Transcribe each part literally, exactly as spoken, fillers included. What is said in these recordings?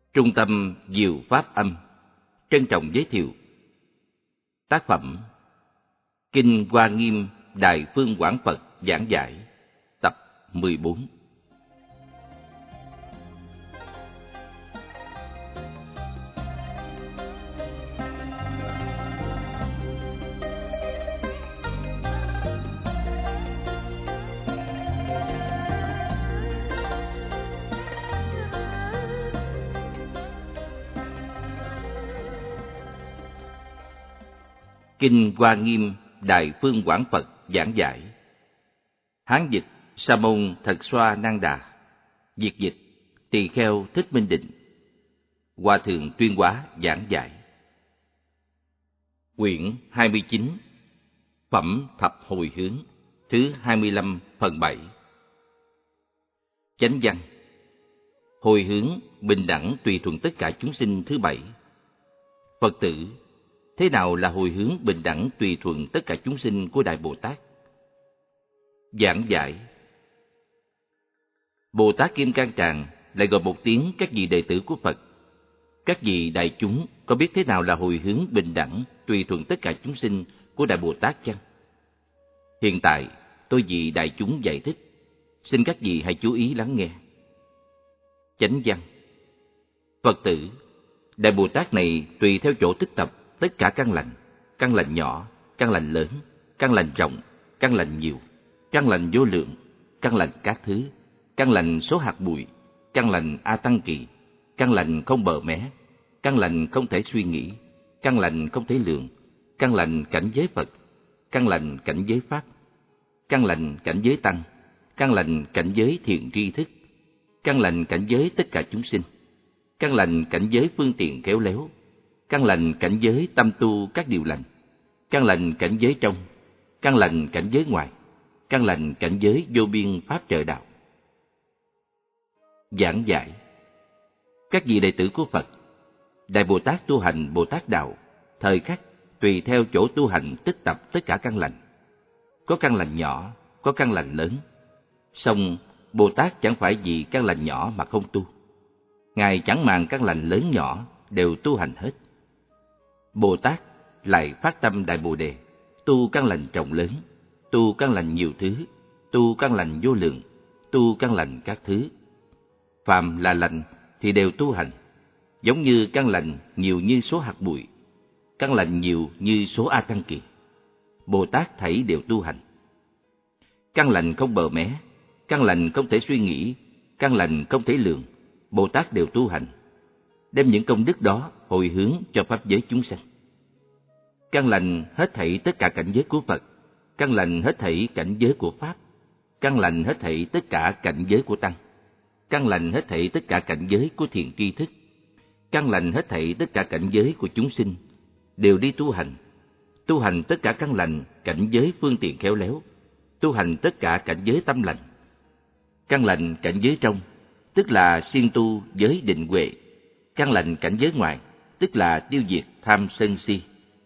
Trung tâm Diệu Pháp Âm trân trọng giới thiệu tác phẩm Kinh Hoa Nghiêm Đại Phương Quảng Phật giảng giải tập mười bốn. Kinh Hoa Nghiêm Đại Phương Quảng Phật giảng giải. Hán dịch Sa môn Thật Xoa Năng Đà, việt dịch Tỳ Kheo Thích Minh Định, Hòa thượng Tuyên Hóa giảng giải. Quyển hai mươi chín, Phẩm Thập Hồi Hướng, thứ hai mươi lăm phần bảy. Chánh văn: Hồi hướng bình đẳng tùy thuận tất cả chúng sinh thứ bảy. Phật tử, thế nào là hồi hướng bình đẳng tùy thuận tất cả chúng sinh của Đại Bồ Tát? Giảng giải: Bồ Tát Kim Cang Tràng lại gọi một tiếng các vị đệ tử của Phật. Các vị đại chúng có biết thế nào là hồi hướng bình đẳng tùy thuận tất cả chúng sinh của Đại Bồ Tát chăng? Hiện tại tôi vì đại chúng giải thích, xin các vị hãy chú ý lắng nghe. Chánh văn: Phật tử, Đại Bồ Tát này tùy theo chỗ tích tập tất cả căn lành, căn lành nhỏ, căn lành lớn, căn lành rộng, căn lành nhiều, căn lành vô lượng, căn lành các thứ, căn lành số hạt bụi, căn lành a tăng kỳ, căn lành không bờ mé, căn lành không thể suy nghĩ, căn lành không thể lượng, căn lành cảnh giới Phật, căn lành cảnh giới Pháp, căn lành cảnh giới Tăng, căn lành cảnh giới thiện tri thức, căn lành cảnh giới tất cả chúng sinh, căn lành cảnh giới phương tiện khéo léo, căn lành cảnh giới tâm tu các điều lành, căn lành cảnh giới trong, căn lành cảnh giới ngoài, căn lành cảnh giới vô biên pháp trợ đạo. Giảng giải: Các vị đệ tử của Phật, Đại Bồ Tát tu hành Bồ Tát đạo, thời khắc tùy theo chỗ tu hành tích tập tất cả căn lành. Có căn lành nhỏ, có căn lành lớn. Song Bồ Tát chẳng phải vì căn lành nhỏ mà không tu. Ngài chẳng màng căn lành lớn nhỏ, đều tu hành hết. Bồ Tát lại phát tâm Đại Bồ Đề, tu căn lành rộng lớn, tu căn lành nhiều thứ, tu căn lành vô lượng, tu căn lành các thứ. Phàm là lành thì đều tu hành, giống như căn lành nhiều như số hạt bụi, căn lành nhiều như số a tăng kỳ. Bồ Tát thảy đều tu hành. Căn lành không bờ mé, căn lành không thể suy nghĩ, căn lành không thể lượng, Bồ Tát đều tu hành, đem những công đức đó hồi hướng cho pháp giới chúng sanh. Căn lành hết thảy tất cả cảnh giới của Phật, căn lành hết thảy cảnh giới của Pháp, căn lành hết thảy tất cả cảnh giới của Tăng, căn lành hết thảy tất cả cảnh giới của thiện tri thức, căn lành hết thảy tất cả cảnh giới của chúng sinh, đều đi tu hành, tu hành tất cả căn lành cảnh giới phương tiện khéo léo, tu hành tất cả cảnh giới tâm lành. Căn lành cảnh giới trong, tức là siêng tu giới định huệ, căn lành cảnh giới ngoài, tức là tiêu diệt tham sân si.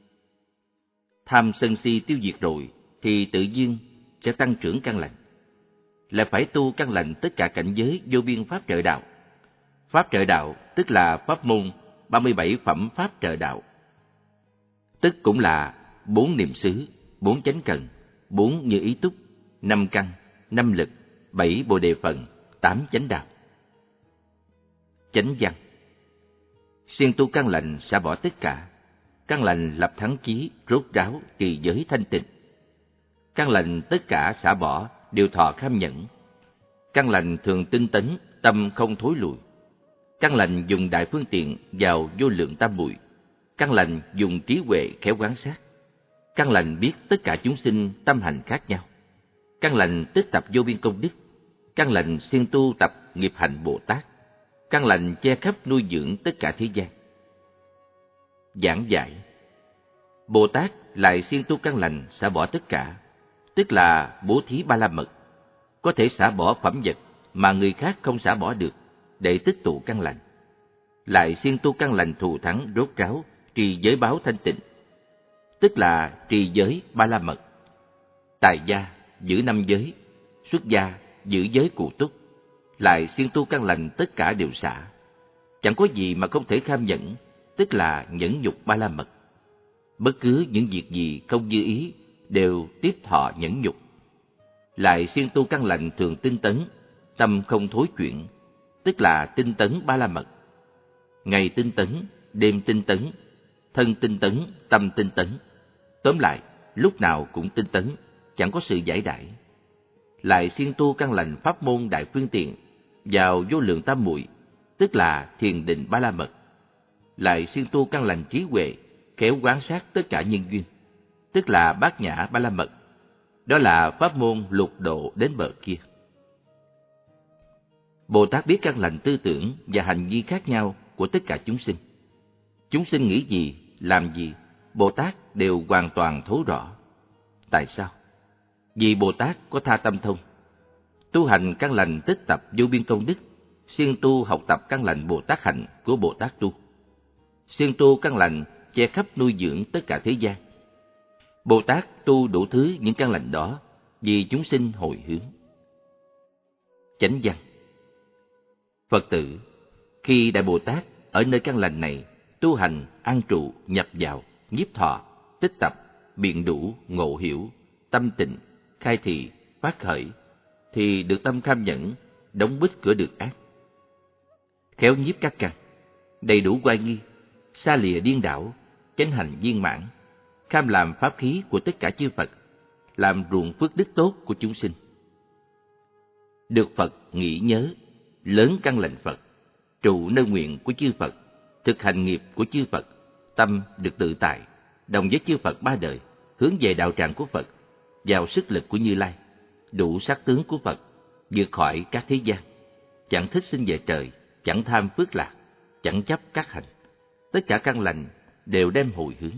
Tham sân si tiêu diệt rồi thì tự nhiên sẽ tăng trưởng căn lành. Lại phải tu căn lành tất cả cảnh giới vô biên pháp trợ đạo. Pháp trợ đạo tức là pháp môn ba mươi bảy phẩm pháp trợ đạo, tức cũng là bốn niệm xứ, bốn chánh cần, bốn như ý túc, năm căn, năm lực, bảy bồ đề phần, tám chánh đạo. Chánh văn: Siêng tu căn lành xả bỏ tất cả, căn lành lập thắng chí, rốt ráo, trì giới thanh tịnh. Căn lành tất cả xả bỏ, đều thọ kham nhẫn. Căn lành thường tinh tấn, tâm không thối lùi. Căn lành dùng đại phương tiện vào vô lượng tam muội. Căn lành dùng trí huệ khéo quan sát. Căn lành biết tất cả chúng sinh tâm hành khác nhau. Căn lành tích tập vô biên công đức. Căn lành siêng tu tập nghiệp hành Bồ Tát. Căn lành che khắp nuôi dưỡng tất cả thế gian. Giảng giải: Bồ Tát lại siêng tu căn lành xả bỏ tất cả, tức là bố thí ba la mật, có thể xả bỏ phẩm vật mà người khác không xả bỏ được để tích tụ căn lành. Lại siêng tu căn lành thù thắng rốt ráo, trì giới báo thanh tịnh, tức là trì giới ba la mật. Tại gia giữ năm giới, xuất gia giữ giới cụ túc, lại siêng tu căn lành tất cả đều xả. Chẳng có gì mà không thể kham nhẫn, tức là nhẫn nhục ba la mật. Bất cứ những việc gì không như ý đều tiếp thọ nhẫn nhục. Lại siêng tu căn lành thường tinh tấn, tâm không thối chuyển, tức là tinh tấn ba la mật. Ngày tinh tấn, đêm tinh tấn, thân tinh tấn, tâm tinh tấn. Tóm lại, lúc nào cũng tinh tấn, chẳng có sự giải đãi. Lại siêng tu căn lành pháp môn đại phương tiện vào vô lượng tam muội, tức là thiền định ba la mật. Lại siêng tu căn lành trí huệ, khéo quan sát tất cả nhân duyên, tức là bát nhã ba la mật. Đó là pháp môn lục độ đến bờ kia. Bồ Tát biết căn lành tư tưởng và hành vi khác nhau của tất cả chúng sinh. Chúng sinh nghĩ gì, làm gì, Bồ Tát đều hoàn toàn thấu rõ. Tại sao? Vì Bồ Tát có tha tâm thông, tu hành căn lành tích tập vô biên công đức, siêng tu học tập căn lành Bồ Tát hạnh của Bồ Tát tu, siêng tu căn lành che khắp nuôi dưỡng tất cả thế gian. Bồ Tát tu đủ thứ những căn lành đó vì chúng sinh hồi hướng. Chánh văn. Phật tử, khi Đại Bồ Tát ở nơi căn lành này tu hành, an trụ, nhập vào, nhiếp thọ, tích tập, biện đủ, ngộ hiểu, tâm tịnh, khai thị, phát khởi, thì được tâm kham nhẫn, đóng bít cửa được ác. Khéo nhiếp các căn, đầy đủ oai nghi, xa lìa điên đảo, chánh hành viên mãn, kham làm pháp khí của tất cả chư Phật, làm ruộng phước đức tốt của chúng sinh. Được Phật nghĩ nhớ, lớn căn lành Phật, trụ nơi nguyện của chư Phật, thực hành nghiệp của chư Phật, tâm được tự tại, đồng với chư Phật ba đời, hướng về đạo tràng của Phật, vào sức lực của Như Lai, đủ sắc tướng của Phật, vượt khỏi các thế gian, chẳng thích sinh về trời, chẳng tham phước lạc, chẳng chấp các hành, tất cả căn lành đều đem hồi hướng.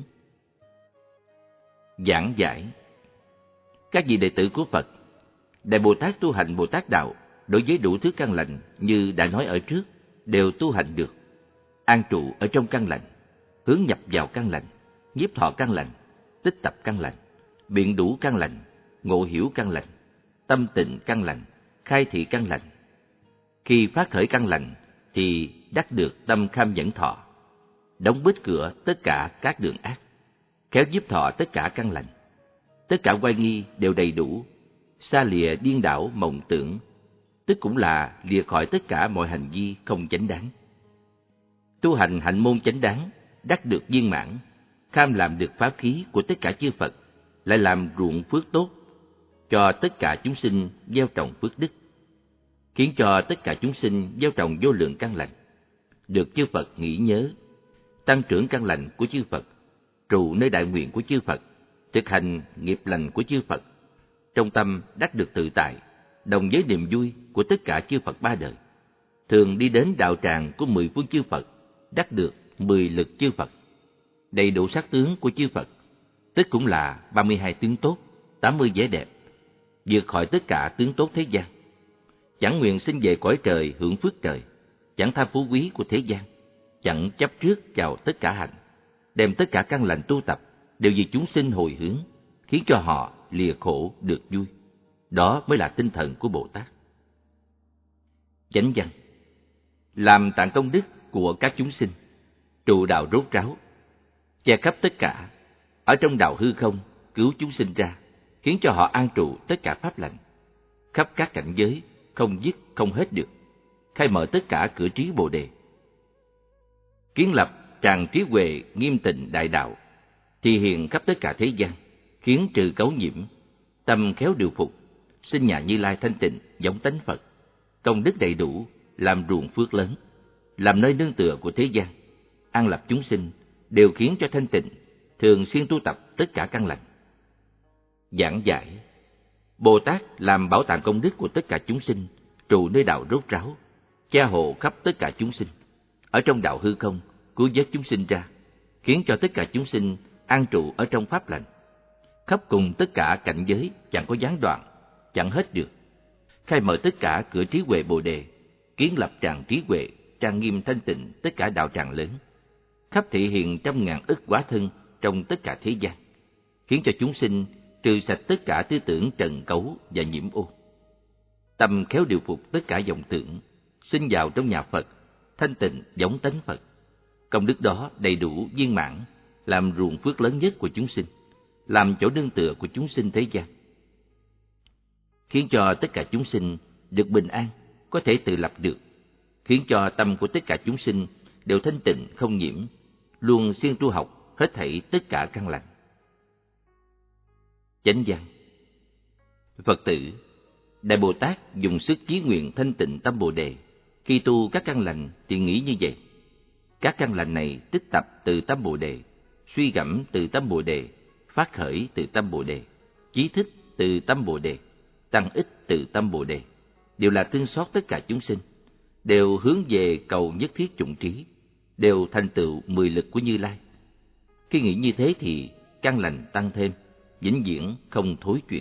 Giảng giải. Các vị đệ tử của Phật, Đại Bồ Tát tu hành Bồ Tát đạo đối với đủ thứ căn lành như đã nói ở trước đều tu hành được, an trụ ở trong căn lành, hướng nhập vào căn lành, nhiếp thọ căn lành, tích tập căn lành, biện đủ căn lành, ngộ hiểu căn lành, tâm tịnh căn lành, khai thị căn lành. Khi phát khởi căn lành thì đắc được tâm kham nhẫn thọ, đóng bít cửa tất cả các đường ác, khéo nhiếp thọ tất cả căn lành, tất cả oai nghi đều đầy đủ, xa lìa điên đảo mộng tưởng, tức cũng là lìa khỏi tất cả mọi hành vi không chánh đáng. Tu hành hạnh môn chánh đáng, đắc được viên mãn, kham làm được pháp khí của tất cả chư Phật, lại làm ruộng phước tốt cho tất cả chúng sinh gieo trồng phước đức, khiến cho tất cả chúng sinh gieo trồng vô lượng căn lành, được chư Phật nghĩ nhớ, tăng trưởng căn lành của chư Phật, trụ nơi đại nguyện của chư Phật, thực hành nghiệp lành của chư Phật, trong tâm đắc được tự tại, đồng với niềm vui của tất cả chư Phật ba đời, thường đi đến đạo tràng của mười phương chư Phật, đắc được mười lực chư Phật, đầy đủ sắc tướng của chư Phật, tức cũng là ba mươi hai tướng tốt, tám mươi vẻ đẹp, vượt khỏi tất cả tướng tốt thế gian, chẳng nguyện sinh về cõi trời hưởng phước trời, chẳng tham phú quý của thế gian, chẳng chấp trước vào tất cả hạnh, đem tất cả căn lành tu tập đều vì chúng sinh hồi hướng, khiến cho họ lìa khổ được vui. Đó mới là tinh thần của Bồ Tát. Chánh văn. Làm tạng công đức của các chúng sinh, trụ đạo rốt ráo, che khắp tất cả, ở trong đạo hư không cứu chúng sinh ra, khiến cho họ an trụ tất cả pháp lành, khắp các cảnh giới không dứt không hết được, khai mở tất cả cửa trí Bồ đề, kiến lập tràng trí huệ nghiêm tịnh đại đạo, thì hiện khắp tất cả thế gian, khiến trừ cấu nhiễm, tâm khéo điều phục, sinh nhà Như Lai thanh tịnh giống tánh Phật, công đức đầy đủ, làm ruộng phước lớn, làm nơi nương tựa của thế gian, an lập chúng sinh, đều khiến cho thanh tịnh, thường xuyên tu tập tất cả căn lành. Giảng giải. Bồ Tát làm bảo tàng công đức của tất cả chúng sinh, trụ nơi đạo rốt ráo, che hộ khắp tất cả chúng sinh, ở trong đạo hư không cứu vớt chúng sinh ra, khiến cho tất cả chúng sinh an trụ ở trong pháp lành, khắp cùng tất cả cảnh giới chẳng có gián đoạn, chẳng hết được, khai mở tất cả cửa trí huệ Bồ đề, kiến lập tràng trí huệ, trang nghiêm thanh tịnh tất cả đạo tràng lớn, khắp thị hiện trăm ngàn ức hóa thân trong tất cả thế gian, khiến cho chúng sinh trừ sạch tất cả tư tưởng trần cấu và nhiễm ô. Tâm khéo điều phục tất cả vọng tưởng, sinh vào trong nhà Phật, thanh tịnh giống tánh Phật. Công đức đó đầy đủ viên mãn, làm ruộng phước lớn nhất của chúng sinh, làm chỗ nương tựa của chúng sinh thế gian, khiến cho tất cả chúng sinh được bình an, có thể tự lập được, khiến cho tâm của tất cả chúng sinh đều thanh tịnh không nhiễm, luôn siêng tu học hết thảy tất cả căn lành. Chánh văn. Phật tử, Đại Bồ Tát dùng sức chí nguyện thanh tịnh tâm Bồ Đề. Khi tu các căn lành thì nghĩ như vậy: các căn lành này tích tập từ tâm Bồ Đề, suy gẫm từ tâm Bồ Đề, phát khởi từ tâm Bồ Đề, chí thích từ tâm Bồ Đề, tăng ích từ tâm Bồ Đề, đều là thương xót tất cả chúng sinh, đều hướng về cầu nhất thiết chủng trí, đều thành tựu mười lực của Như Lai. Khi nghĩ như thế thì căn lành tăng thêm, vĩnh viễn không thối chuyển.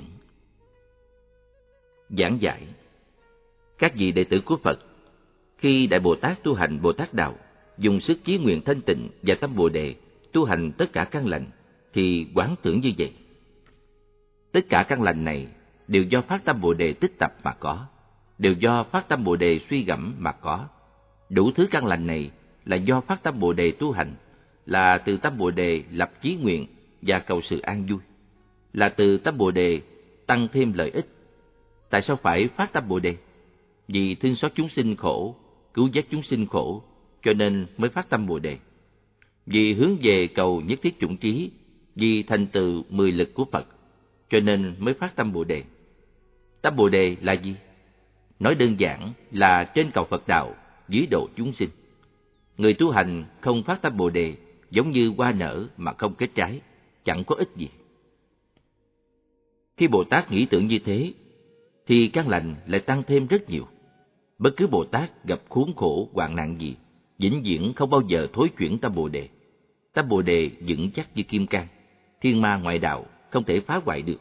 Giảng giải. Các vị đệ tử của Phật, khi Đại Bồ Tát tu hành Bồ Tát Đạo, dùng sức chí nguyện thanh tịnh và tâm Bồ Đề tu hành tất cả căn lành, thì quán tưởng như vậy: tất cả căn lành này đều do phát tâm Bồ Đề tích tập mà có, đều do phát tâm Bồ Đề suy gẫm mà có. Đủ thứ căn lành này là do phát tâm Bồ Đề tu hành, là từ tâm Bồ Đề lập chí nguyện và cầu sự an vui, là từ tâm Bồ Đề tăng thêm lợi ích. Tại sao phải phát tâm Bồ Đề? Vì thương xót chúng sinh khổ, cứu vớt chúng sinh khổ, cho nên mới phát tâm Bồ Đề. Vì hướng về cầu nhất thiết chủng trí, vì thành tựu mười lực của Phật, cho nên mới phát tâm Bồ Đề. Tâm Bồ Đề là gì? Nói đơn giản là trên cầu Phật Đạo, dưới độ chúng sinh. Người tu hành không phát tâm Bồ Đề giống như hoa nở mà không kết trái, chẳng có ích gì. Khi Bồ Tát nghĩ tưởng như thế, thì căn lành lại tăng thêm rất nhiều. Bất cứ Bồ Tát gặp khốn khổ, hoạn nạn gì, vĩnh viễn không bao giờ thối chuyển tâm Bồ Đề. Tâm Bồ Đề vững chắc như kim cang, thiên ma ngoại đạo không thể phá hoại được.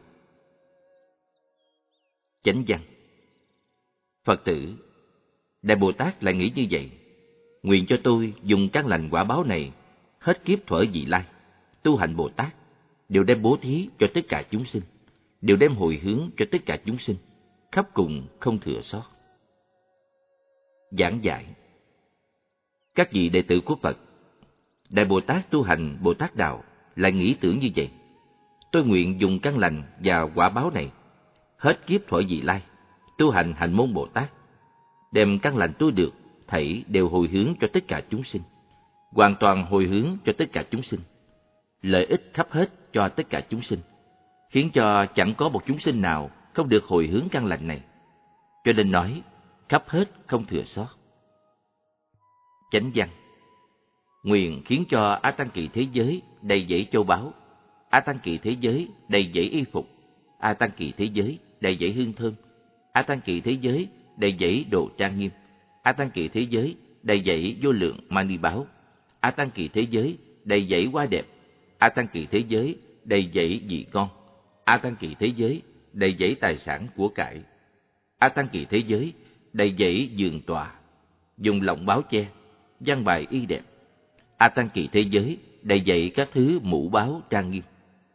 Chánh văn. Phật tử, Đại Bồ Tát lại nghĩ như vậy: nguyện cho tôi dùng căn lành quả báo này hết kiếp thuở vị lai, tu hành Bồ Tát, đều đem bố thí cho tất cả chúng sinh, đều đem hồi hướng cho tất cả chúng sinh, khắp cùng không thừa sót. Giảng giải. Các vị đệ tử của Phật, Đại Bồ Tát tu hành Bồ Tát Đạo lại nghĩ tưởng như vậy: tôi nguyện dùng căn lành và quả báo này hết kiếp thuở vị lai, tu hành hành môn Bồ Tát, đem căn lành tôi được thảy đều hồi hướng cho tất cả chúng sinh, hoàn toàn hồi hướng cho tất cả chúng sinh, lợi ích khắp hết cho tất cả chúng sinh, khiến cho chẳng có một chúng sinh nào không được hồi hướng căn lành này. Cho nên nói khắp hết không thừa sót. Chánh văn. Nguyện khiến cho A Tăng Kỳ thế giới đầy dẫy châu báu, A Tăng Kỳ thế giới đầy dẫy y phục, A Tăng Kỳ thế giới đầy dẫy hương thơm, A Tăng Kỳ thế giới đầy dẫy đồ trang nghiêm, A Tăng Kỳ thế giới đầy dẫy vô lượng mani báo, A Tăng Kỳ thế giới đầy dẫy hoa đẹp, A Tăng Kỳ thế giới đầy dẫy vị ngon, A Tăng Kỳ thế giới đầy dẫy tài sản của cải, A Tăng Kỳ thế giới đầy dẫy giường tọa, dùng lọng báo che, văn bài y đẹp, A Tăng Kỳ thế giới đầy dẫy các thứ mũ báo trang nghiêm.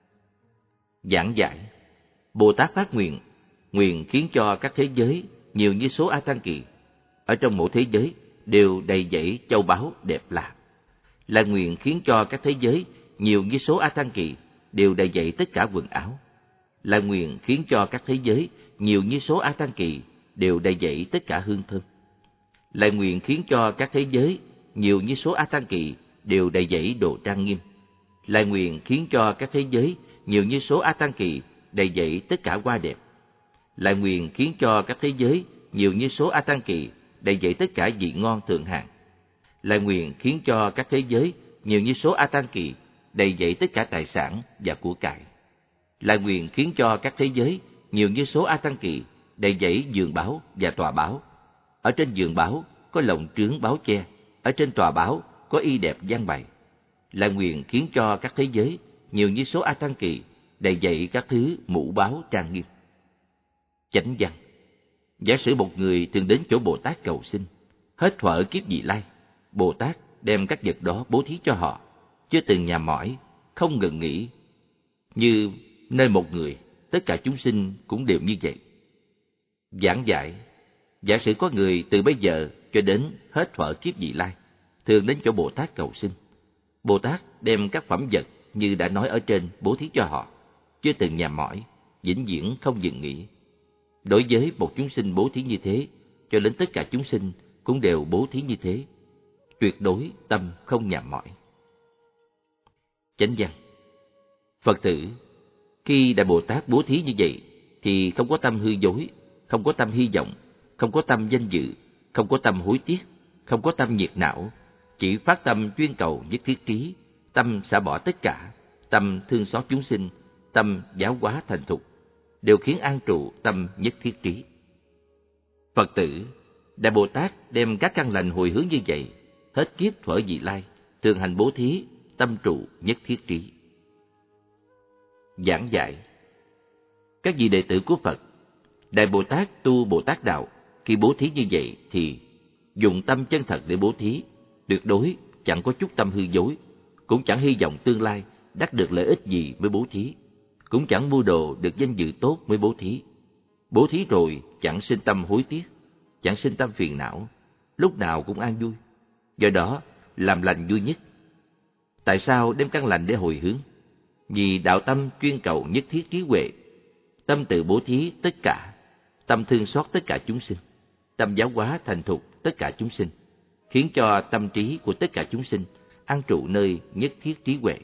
Giảng giải. Bồ Tát phát nguyện, nguyện khiến cho các thế giới nhiều như số A Tăng Kỳ, ở trong mỗi thế giới đều đầy dẫy châu báu đẹp lạ. Là nguyện khiến cho các thế giới nhiều như số A Tăng Kỳ đều đầy dẫy tất cả quần áo. Là nguyện khiến cho các thế giới nhiều như số A Tăng Kỳ đều đầy dẫy tất cả hương thơm. Là nguyện khiến cho các thế giới nhiều như số A Tăng Kỳ đều đầy dẫy đồ trang nghiêm. Là nguyện khiến cho các thế giới nhiều như số A Tăng Kỳ đầy dẫy tất cả hoa đẹp. Là nguyện khiến cho các thế giới nhiều như số A Tăng Kỳ đầy dẫy tất cả vị ngon thượng hạng. Là nguyện khiến cho các thế giới nhiều như số A Tăng Kỳ đầy dẫy tất cả tài sản và của cải. Là nguyện khiến cho các thế giới nhiều như số A Tăng Kỳ đầy dẫy giường báo và tòa báo. Ở trên giường báo có lồng trướng báo che, ở trên tòa báo có y đẹp văn bày. Là nguyện khiến cho các thế giới nhiều như số A Tăng Kỳ đầy dẫy các thứ mũ báo trang nghiêm. Chánh văn. Giả sử một người thường đến chỗ Bồ Tát cầu xin, hết thuở kiếp vị lai, Bồ Tát đem các vật đó bố thí cho họ, chưa từng nhà mỏi, không ngừng nghỉ. Như nơi một người, tất cả chúng sinh cũng đều như vậy. Giảng giải. Giả sử có người từ bây giờ cho đến hết thuở kiếp vị lai, thường đến chỗ Bồ Tát cầu xin. Bồ Tát đem các phẩm vật như đã nói ở trên bố thí cho họ, chưa từng nhàm mỏi, vĩnh viễn không dừng nghỉ. Đối với một chúng sinh bố thí như thế, cho đến tất cả chúng sinh cũng đều bố thí như thế, tuyệt đối tâm không nhàm mỏi. Chánh văn. Phật tử, khi Đại Bồ Tát bố thí như vậy, thì không có tâm hư dối, không có tâm hy vọng, không có tâm danh dự, không có tâm hối tiếc, không có tâm nhiệt não, chỉ phát tâm chuyên cầu nhất thiết trí, tâm xả bỏ tất cả, tâm thương xót chúng sinh, tâm giáo hóa thành thục, đều khiến an trụ tâm nhất thiết trí. Phật tử, Đại Bồ Tát đem các căn lành hồi hướng như vậy, hết kiếp thuở vị lai, thường hành bố thí, tâm trụ nhất thiết trí. Giảng giải. Các vị đệ tử của Phật, Đại Bồ Tát tu Bồ Tát đạo, khi bố thí như vậy thì dùng tâm chân thật để bố thí, tuyệt đối chẳng có chút tâm hư dối, cũng chẳng hy vọng tương lai đắc được lợi ích gì mới bố thí, cũng chẳng mưu đồ được danh dự tốt mới bố thí. Bố thí rồi chẳng sinh tâm hối tiếc, chẳng sinh tâm phiền não, lúc nào cũng an vui. Do đó làm lành vui nhất. Tại sao đem căn lành để hồi hướng? Vì đạo tâm chuyên cầu nhất thiết trí huệ, tâm tự bố thí tất cả, tâm thương xót tất cả chúng sinh, tâm giáo hóa thành thục tất cả chúng sinh, khiến cho tâm trí của tất cả chúng sinh an trụ nơi nhất thiết trí huệ.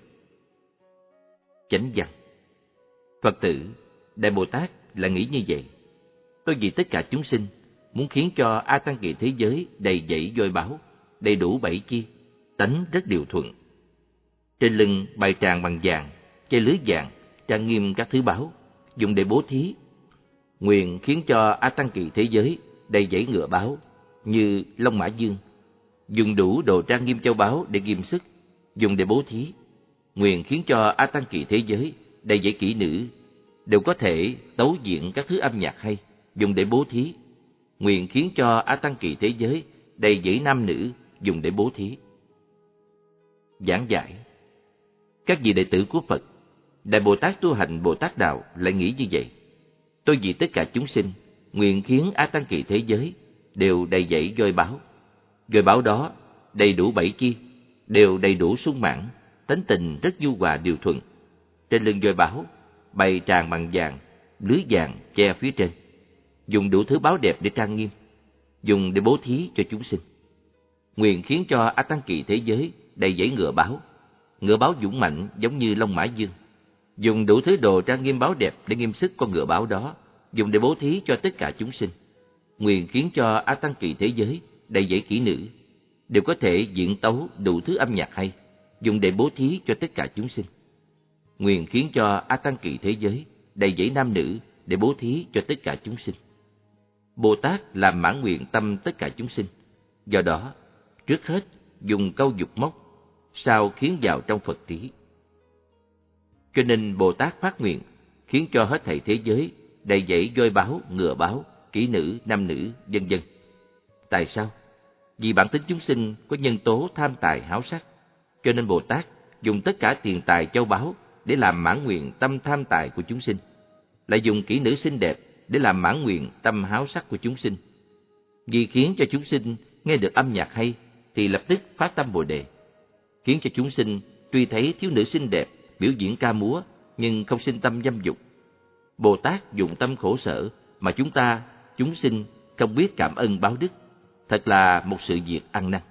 Chánh văn. Phật tử, Đại Bồ Tát là nghĩ như vậy. Tôi vì tất cả chúng sinh, muốn khiến cho A Tăng Kỳ thế giới đầy dẫy vôi báo, đầy đủ bảy chi, tánh rất điều thuận. Trên lưng bày tràng bằng vàng, che lưới vàng, trang nghiêm các thứ báo, dùng để bố thí. Nguyện khiến cho A Tăng Kỳ thế giới đầy dẫy ngựa báo, như Long Mã Dương, dùng đủ đồ trang nghiêm châu báu để ghim sức, dùng để bố thí. Nguyện khiến cho A Tăng Kỳ thế giới đầy dẫy kỹ nữ, đều có thể tấu diễn các thứ âm nhạc hay, dùng để bố thí. Nguyện khiến cho A Tăng Kỳ thế giới đầy dẫy nam nữ, dùng để bố thí. Giảng giải. Các vị đệ tử của Phật, Đại Bồ Tát tu hành Bồ Tát đạo lại nghĩ như vậy. Tôi vì tất cả chúng sinh, nguyện khiến A Tăng Kỳ thế giới đều đầy dẫy vôi báo. Vôi báo đó đầy đủ bảy chi, đều đầy đủ sung mãn, tánh tình rất nhu hòa điều thuận. Trên lưng vôi báo bày tràng bằng vàng, lưới vàng che phía trên, dùng đủ thứ báo đẹp để trang nghiêm, dùng để bố thí cho chúng sinh. Nguyện khiến cho A Tăng Kỳ thế giới đầy dẫy ngựa báo, ngựa báo dũng mạnh giống như Long Mã Dương, dùng đủ thứ đồ trang nghiêm báo đẹp để nghiêm sức con ngựa báo đó, dùng để bố thí cho tất cả chúng sinh. Nguyện khiến cho A Tăng Kỳ thế giới đầy dẫy kỹ nữ, đều có thể diễn tấu đủ thứ âm nhạc hay, dùng để bố thí cho tất cả chúng sinh. Nguyện khiến cho A Tăng Kỳ thế giới đầy dẫy nam nữ để bố thí cho tất cả chúng sinh. Bồ Tát làm mãn nguyện tâm tất cả chúng sinh, do đó trước hết dùng câu dục mốc, sau khiến vào trong Phật trí. Cho nên Bồ Tát phát nguyện khiến cho hết thảy thế giới đầy dẫy vôi báo, ngựa báo, kỹ nữ, nam nữ, vân vân. Tại sao? Vì bản tính chúng sinh có nhân tố tham tài háo sắc, cho nên Bồ Tát dùng tất cả tiền tài châu báu để làm mãn nguyện tâm tham tài của chúng sinh, lại dùng kỹ nữ xinh đẹp để làm mãn nguyện tâm háo sắc của chúng sinh. Vì khiến cho chúng sinh nghe được âm nhạc hay thì lập tức phát tâm Bồ Đề, khiến cho chúng sinh tuy thấy thiếu nữ xinh đẹp biểu diễn ca múa nhưng không sinh tâm dâm dục. Bồ Tát dùng tâm khổ sở mà chúng ta, chúng sinh không biết cảm ơn báo đức, thật là một sự việc ăn năn.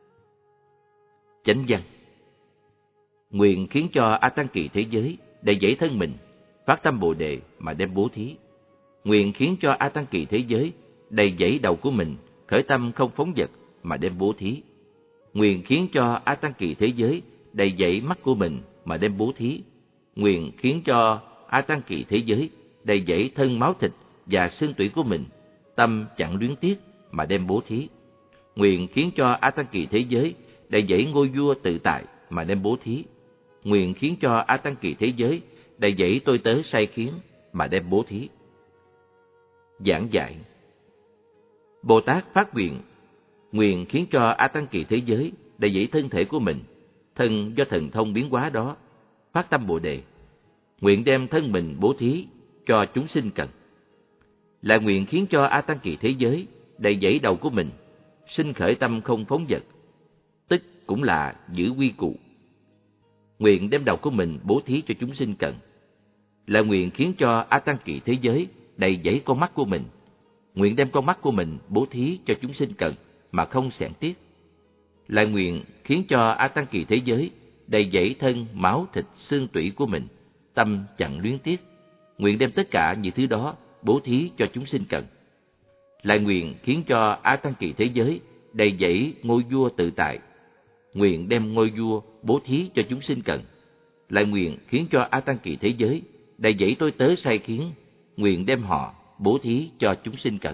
Chánh văn. Nguyện khiến cho A Tăng Kỳ thế giới đầy dẫy thân mình, phát tâm Bồ Đề mà đem bố thí. Nguyện khiến cho A Tăng Kỳ thế giới đầy dẫy đầu của mình, khởi tâm không phóng dật mà đem bố thí. Nguyện khiến cho A Tăng Kỳ thế giới đầy dẫy mắt của mình mà đem bố thí. Nguyện khiến cho A Tăng Kỳ thế giới đầy dẫy thân máu thịt và xương tủy của mình, tâm chẳng luyến tiếc mà đem bố thí. Nguyện khiến cho A Tăng Kỳ thế giới đầy dẫy ngôi vua tự tại mà đem bố thí. Nguyện khiến cho A Tăng Kỳ thế giới đầy dẫy tôi tớ sai khiến mà đem bố thí. Giảng giải. Bồ Tát phát nguyện, nguyện khiến cho A Tăng Kỳ thế giới đầy dẫy thân thể của mình, thân do thần thông biến hóa đó, phát tâm Bồ Đề. Nguyện đem thân mình bố thí cho chúng sinh cần. Lại nguyện khiến cho A Tăng Kỳ thế giới đầy dẫy đầu của mình, sinh khởi tâm không phóng dật, tức cũng là giữ quy củ. Nguyện đem đầu của mình bố thí cho chúng sinh cần, là nguyện khiến cho A Tăng Kỳ thế giới đầy dẫy con mắt của mình. Nguyện đem con mắt của mình bố thí cho chúng sinh cần mà không xẻn tiếc, là nguyện khiến cho A Tăng Kỳ thế giới đầy dẫy thân máu thịt xương tủy của mình, tâm chẳng luyến tiếc. Nguyện đem tất cả những thứ đó bố thí cho chúng sinh cần, là nguyện khiến cho A Tăng Kỳ thế giới đầy dẫy ngôi vua tự tại. Nguyện đem ngôi vua bố thí cho chúng sinh cần, là nguyện khiến cho A Tăng Kỳ thế giới đầy dẫy tôi tớ sai khiến. Nguyện đem họ bố thí cho chúng sinh cần.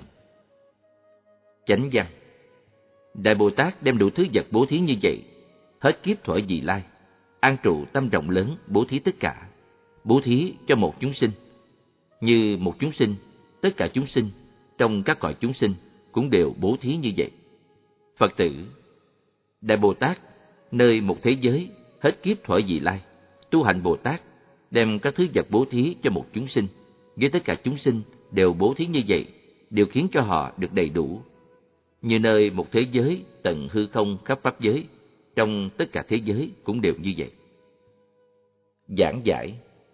Chánh văn. Đại Bồ Tát đem đủ thứ vật bố thí như vậy, hết kiếp thuở vị lai, an trụ tâm rộng lớn bố thí tất cả, bố thí cho một chúng sinh. Như một chúng sinh, tất cả chúng sinh trong các cõi chúng sinh cũng đều bố thí như vậy. Phật tử, Đại Bồ Tát nơi một thế giới hết kiếp thuở vị lai, tu hành Bồ Tát đem các thứ vật bố thí cho một chúng sinh, với tất cả chúng sinh đều bố thí như vậy, đều khiến cho họ được đầy đủ. Như nơi một thế giới tận hư không khắp pháp giới, trong tất cả thế giới cũng đều như vậy. Giảng giải.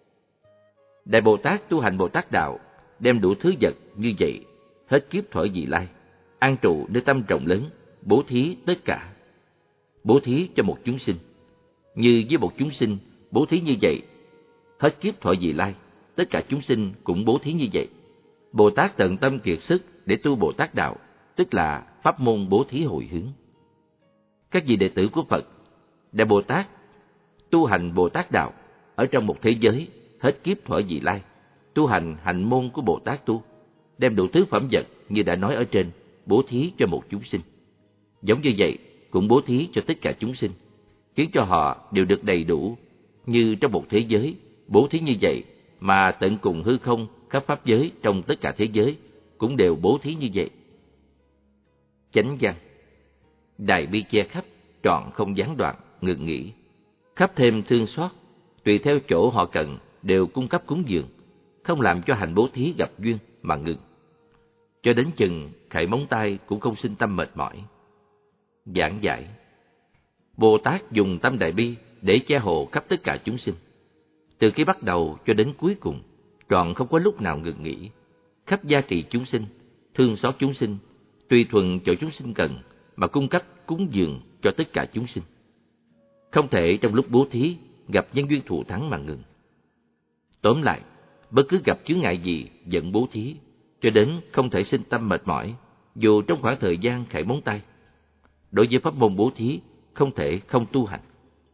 Đại Bồ Tát tu hành Bồ Tát đạo, đem đủ thứ vật như vậy, hết kiếp thuở vị lai, an trụ nơi tâm rộng lớn, bố thí tất cả. Bố thí cho một chúng sinh. Như với một chúng sinh bố thí như vậy, hết kiếp thuở vị lai, tất cả chúng sinh cũng bố thí như vậy. Bồ Tát tận tâm kiệt sức để tu Bồ Tát đạo, tức là pháp môn bố thí hồi hướng. Các vị đệ tử của Phật, Đại Bồ Tát tu hành Bồ Tát đạo ở trong một thế giới hết kiếp thuở vị lai, tu hành hành môn của Bồ Tát tu, đem đủ thứ phẩm vật như đã nói ở trên bố thí cho một chúng sinh. Giống như vậy cũng bố thí cho tất cả chúng sinh, khiến cho họ đều được đầy đủ. Như trong một thế giới bố thí như vậy, mà tận cùng hư không khắp pháp giới trong tất cả thế giới cũng đều bố thí như vậy. Chánh văn. Đại bi che khắp, trọn không gián đoạn, ngừng nghỉ, khắp thêm thương xót, tùy theo chỗ họ cần đều cung cấp cúng dường, không làm cho hành bố thí gặp duyên mà ngừng, cho đến chừng khảy móng tay cũng không sinh tâm mệt mỏi. Giảng giải. Bồ Tát dùng tâm đại bi để che hộ khắp tất cả chúng sinh, từ khi bắt đầu cho đến cuối cùng, trọn không có lúc nào ngừng nghỉ, khắp gia trì chúng sinh, thương xót chúng sinh, tùy thuận chỗ chúng sinh cần mà cung cấp cúng dường cho tất cả chúng sinh. Không thể trong lúc bố thí gặp nhân duyên thù thắng mà ngừng. Tóm lại, bất cứ gặp chướng ngại gì vẫn bố thí, cho đến không thể sinh tâm mệt mỏi, dù trong khoảng thời gian khảy móng tay. Đối với pháp môn bố thí, không thể không tu hành.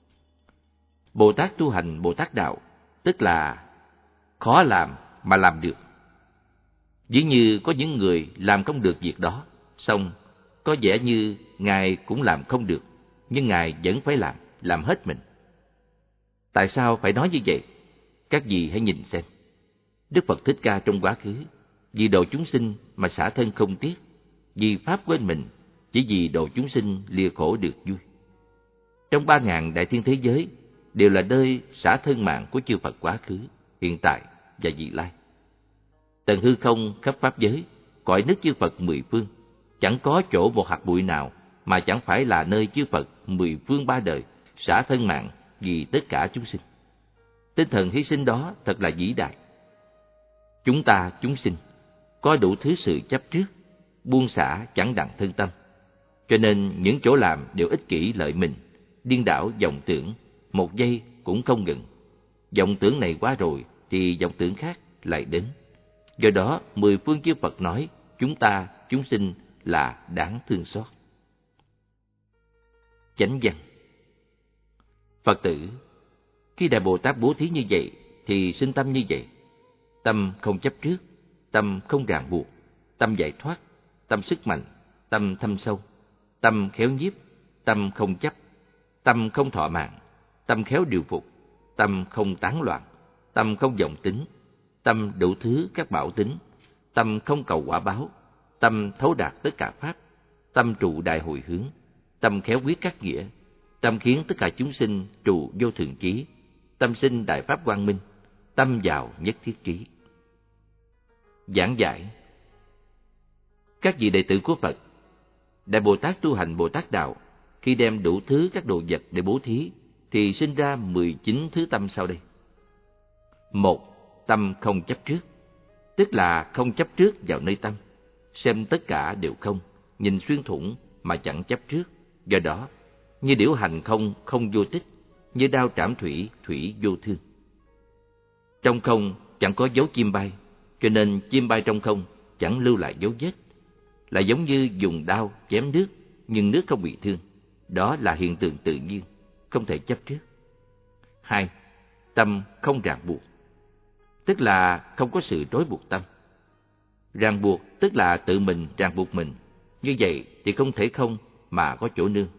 Bồ Tát tu hành Bồ Tát đạo, tức là khó làm mà làm được. Ví như có những người làm không được việc đó, xong có vẻ như Ngài cũng làm không được, nhưng Ngài vẫn phải làm, làm hết mình. Tại sao phải nói như vậy? Các vị hãy nhìn xem. Đức Phật Thích Ca trong quá khứ, vì độ chúng sinh mà xả thân không tiếc, vì Pháp quên mình, chỉ vì độ chúng sinh lìa khổ được vui. Trong ba ngàn đại thiên thế giới, đều là nơi xả thân mạng của chư Phật quá khứ, hiện tại và vị lai. Tận hư không khắp pháp giới, cõi nước chư Phật mười phương, chẳng có chỗ một hạt bụi nào mà chẳng phải là nơi chư Phật mười phương ba đời xả thân mạng vì tất cả chúng sinh. Tinh thần hy sinh đó thật là vĩ đại. Chúng ta chúng sinh có đủ thứ sự chấp trước, buông xả chẳng đặng thân tâm, cho nên những chỗ làm đều ích kỷ lợi mình, điên đảo vọng tưởng, một giây cũng không ngừng. Vọng tưởng này qua rồi thì vọng tưởng khác lại đến. Do đó mười phương chư Phật nói chúng ta chúng sinh là đáng thương xót. Chánh văn. Phật tử, khi Đại Bồ Tát bố thí như vậy thì sinh tâm như vậy. Tâm không chấp trước, tâm không ràng buộc, tâm giải thoát, tâm sức mạnh, tâm thâm sâu, tâm khéo nhiếp, tâm không chấp, tâm không thọ mạng, tâm khéo điều phục, tâm không tán loạn, tâm không vọng tính, tâm đủ thứ các bảo tính, tâm không cầu quả báo, tâm thấu đạt tất cả pháp, tâm trụ đại hồi hướng, tâm khéo quyết các nghĩa, tâm khiến tất cả chúng sinh trụ vô thường trí, tâm sinh đại pháp quang minh, tâm vào nhất thiết trí. Giảng giải. Các vị đệ tử của Phật, Đại Bồ Tát tu hành Bồ Tát Đạo, khi đem đủ thứ các đồ vật để bố thí, thì sinh ra mười chín thứ tâm sau đây. Một, tâm không chấp trước, tức là không chấp trước vào nơi tâm, xem tất cả đều không, nhìn xuyên thủng mà chẳng chấp trước. Do đó, như điểu hành không, không vô tích, như đao trảm thủy, thủy vô thương. Trong không chẳng có dấu chim bay, cho nên chim bay trong không chẳng lưu lại dấu vết, là giống như dùng đao chém nước, nhưng nước không bị thương. Đó là hiện tượng tự nhiên, không thể chấp trước. Hai, tâm không ràng buộc, tức là không có sự trói buộc tâm. Ràng buộc tức là tự mình ràng buộc mình, như vậy thì không thể không mà có chỗ nương.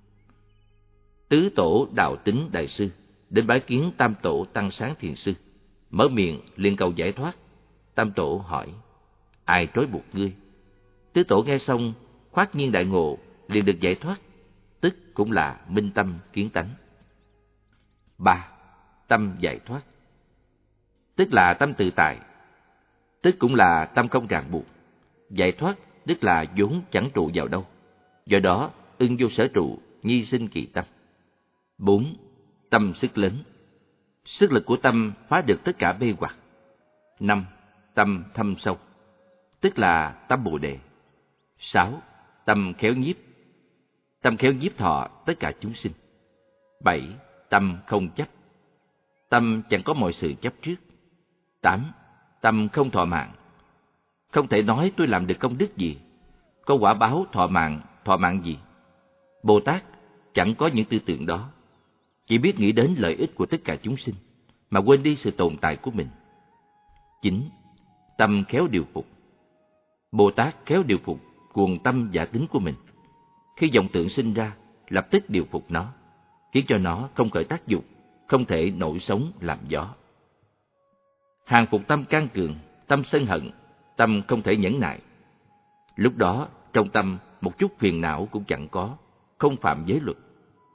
Tứ tổ Đạo Tính Đại Sư đến bái kiến Tam Tổ Tăng Sáng Thiền Sư, mở miệng liền cầu giải thoát. Tam Tổ hỏi: ai trói buộc ngươi? Tứ Tổ nghe xong khoát nhiên đại ngộ, liền được giải thoát, tức cũng là minh tâm kiến tánh. Ba, tâm giải thoát, tức là tâm tự tại, tức cũng là tâm không ràng buộc. Giải thoát tức là vốn chẳng trụ vào đâu, do đó ưng vô sở trụ, nhi sinh kỳ tâm. Bốn, tâm sức lớn, sức lực của tâm phá được tất cả mê hoặc. Năm, tâm thâm sâu, tức là tâm Bồ Đề. Sáu, tâm khéo nhiếp, tâm khéo nhiếp thọ tất cả chúng sinh. Bảy, tâm không chấp, tâm chẳng có mọi sự chấp trước. Tám, tâm không thọ mạng, không thể nói tôi làm được công đức gì, có quả báo thọ mạng, thọ mạng gì. Bồ Tát chẳng có những tư tưởng đó, chỉ biết nghĩ đến lợi ích của tất cả chúng sinh, mà quên đi sự tồn tại của mình. Chín, tâm khéo điều phục, Bồ Tát khéo điều phục cuồng tâm giả tính của mình. Khi vọng tưởng sinh ra, lập tức điều phục nó, khiến cho nó không khởi tác dụng, không thể nổi sóng làm gió. Hàng phục tâm can cường, tâm sân hận, tâm không thể nhẫn nại. Lúc đó trong tâm một chút phiền não cũng chẳng có, không phạm giới luật.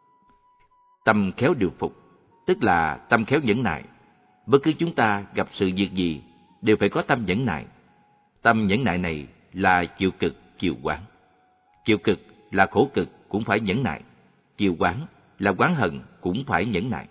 Tâm khéo điều phục, tức là tâm khéo nhẫn nại. Bất cứ chúng ta gặp sự việc gì đều phải có tâm nhẫn nại. Tâm nhẫn nại này là chịu cực, chịu quán. Chịu cực là khổ cực cũng phải nhẫn nại, chịu quán là quán hận cũng phải nhẫn nại.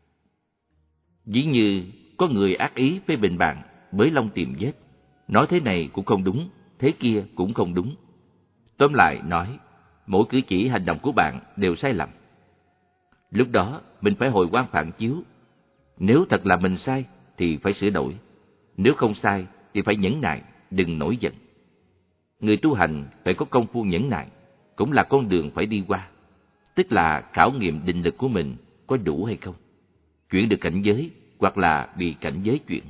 Ví như có người ác ý phê bình bạn, bới lông tìm vết, nói thế này cũng không đúng, thế kia cũng không đúng. Tóm lại nói, mỗi cử chỉ hành động của bạn đều sai lầm. Lúc đó mình phải hồi quang phản chiếu. Nếu thật là mình sai thì phải sửa đổi, nếu không sai thì phải nhẫn nại, đừng nổi giận. Người tu hành phải có công phu nhẫn nại, cũng là con đường phải đi qua, tức là khảo nghiệm định lực của mình có đủ hay không, chuyển được cảnh giới hoặc là bị cảnh giới chuyển.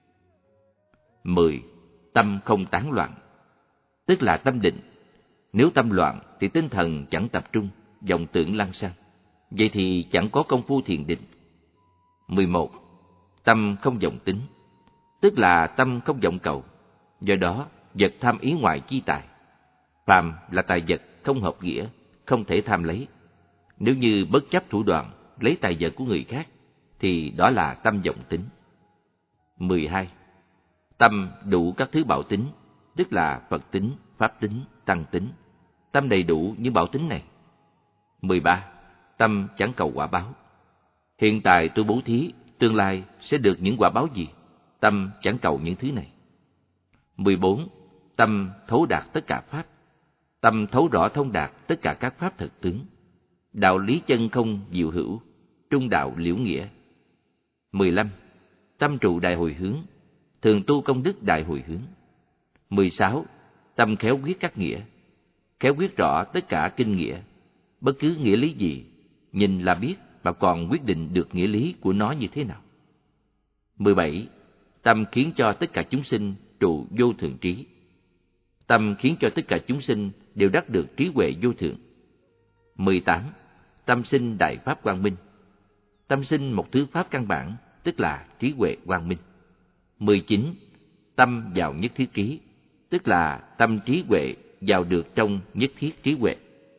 Mười, tâm không tán loạn, tức là tâm định. Nếu tâm loạn thì tinh thần chẳng tập trung, vọng tưởng lăng xăng, vậy thì chẳng có công phu thiền định. Mười một, tâm không vọng tính, tức là tâm không vọng cầu. Do đó vật tham ý ngoại chi tài, phàm là tài vật không hợp nghĩa, không thể tham lấy. Nếu như bất chấp thủ đoạn lấy tài vật của người khác thì đó là tâm vọng tính. Mười hai, tâm đủ các thứ bảo tính, tức là Phật tính, Pháp tính, Tăng tính. Tâm đầy đủ những bảo tính này. Mười ba, tâm chẳng cầu quả báo. Hiện tại tôi bố thí, tương lai sẽ được những quả báo gì? Tâm chẳng cầu những thứ này. Mười bốn, tâm thấu đạt tất cả pháp. Tâm thấu rõ thông đạt tất cả các pháp thật tướng. Đạo lý chân không diệu hữu, trung đạo liễu nghĩa. Mười lăm, tâm trụ đại hồi hướng, thường tu công đức đại hồi hướng. Mười sáu, tâm khéo quyết các nghĩa, khéo quyết rõ tất cả kinh nghĩa. Bất cứ nghĩa lý gì, nhìn là biết mà còn quyết định được nghĩa lý của nó như thế nào. Mười bảy, tâm khiến cho tất cả chúng sinh trụ vô thượng trí. Tâm khiến cho tất cả chúng sinh đều đắc được trí huệ vô thượng. Mười tám, tâm sinh đại pháp quang minh. Tâm sinh một thứ pháp căn bản, tức là trí huệ quang minh. Mười chín, tâm vào nhất thiết trí, tức là tâm trí huệ vào được trong nhất thiết trí huệ.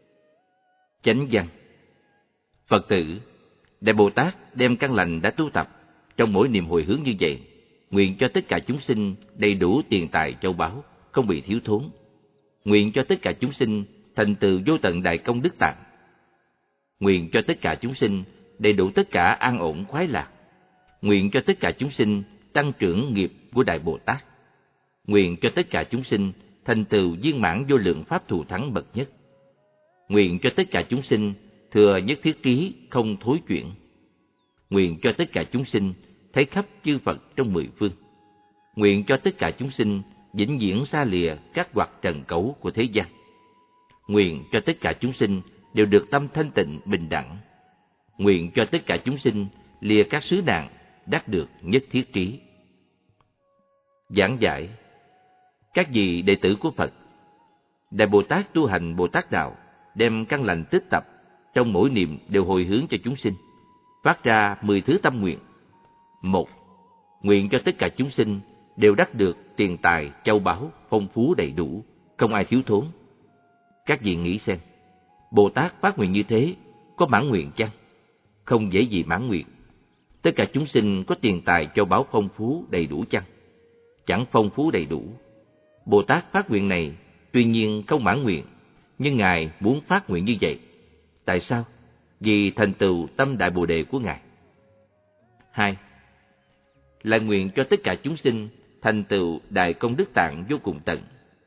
Chánh văn. Phật tử, Đại Bồ Tát đem căn lành đã tu tập trong mỗi niềm hồi hướng như vậy, nguyện cho tất cả chúng sinh đầy đủ tiền tài châu báu, không bị thiếu thốn. Nguyện cho tất cả chúng sinh thành tựu vô tận đại công đức tạng. Nguyện cho tất cả chúng sinh đầy đủ tất cả an ổn khoái lạc. Nguyện cho tất cả chúng sinh tăng trưởng nghiệp của Đại Bồ Tát. Nguyện cho tất cả chúng sinh thành tựu viên mãn vô lượng pháp thù thắng bậc nhất. Nguyện cho tất cả chúng sinh thừa nhất thiết trí không thối chuyển. Nguyện cho tất cả chúng sinh thấy khắp chư Phật trong mười phương. Nguyện cho tất cả chúng sinh vĩnh viễn xa lìa các hoặc trần cấu của thế gian. Nguyện cho tất cả chúng sinh đều được tâm thanh tịnh bình đẳng. Nguyện cho tất cả chúng sinh lìa các xứ nạn đắc được nhất thiết trí. Giảng giải: các vị đệ tử của Phật, Đại Bồ Tát tu hành Bồ Tát đạo, đem căn lành tích tập, trong mỗi niệm đều hồi hướng cho chúng sinh, phát ra mười thứ tâm nguyện. Một, nguyện cho tất cả chúng sinh đều đắc được tiền tài, châu báu, phong phú đầy đủ, không ai thiếu thốn. Các vị nghĩ xem, Bồ Tát phát nguyện như thế, có mãn nguyện chăng? Không dễ gì mãn nguyện. Tất cả chúng sinh có tiền tài, châu báu phong phú đầy đủ chăng? Chẳng phong phú đầy đủ. Bồ Tát phát nguyện này, tuy nhiên không mãn nguyện, nhưng Ngài muốn phát nguyện như vậy. Tại sao? Vì thành tựu tâm Đại Bồ Đề của Ngài. Hai, là nguyện cho tất cả chúng sinh thành tựu đại công đức tạng vô cùng tận.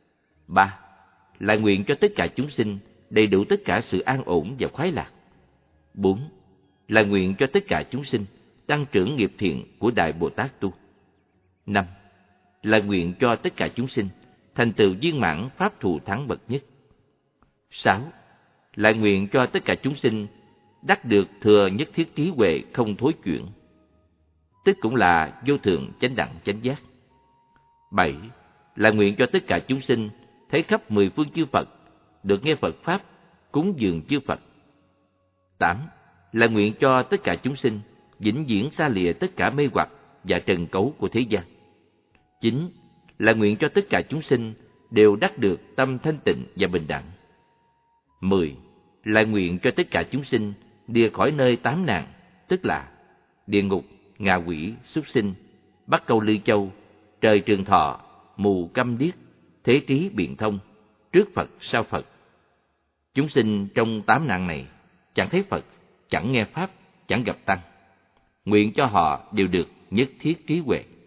Ba, là nguyện cho tất cả chúng sinh đầy đủ tất cả sự an ổn và khoái lạc. Bốn, là nguyện cho tất cả chúng sinh tăng trưởng nghiệp thiện của Đại Bồ Tát tu. Năm, là nguyện cho tất cả chúng sinh thành tựu viên mãn pháp thù thắng bậc nhất. Sáu, là nguyện cho tất cả chúng sinh đắc được thừa nhất thiết trí huệ không thối chuyển, tức cũng là vô thượng chánh đẳng chánh giác. Bảy, là nguyện cho tất cả chúng sinh thấy khắp mười phương chư Phật, được nghe Phật Pháp, cúng dường chư Phật. Tám, là nguyện cho tất cả chúng sinh vĩnh viễn xa lìa tất cả mê hoặc và trần cấu của thế gian. Chín, là nguyện cho tất cả chúng sinh đều đắc được tâm thanh tịnh và bình đẳng. Mười, là nguyện cho tất cả chúng sinh lìa khỏi nơi tám nạn, tức là địa ngục, ngạ quỷ, súc sinh, Bắc Câu Lư Châu, trời Trường Thọ, mù câm điếc, thế trí biện thông, trước Phật sau Phật. Chúng sinh trong tám nạn này chẳng thấy Phật, chẳng nghe Pháp, chẳng gặp Tăng. Nguyện cho họ đều được nhất thiết trí huệ.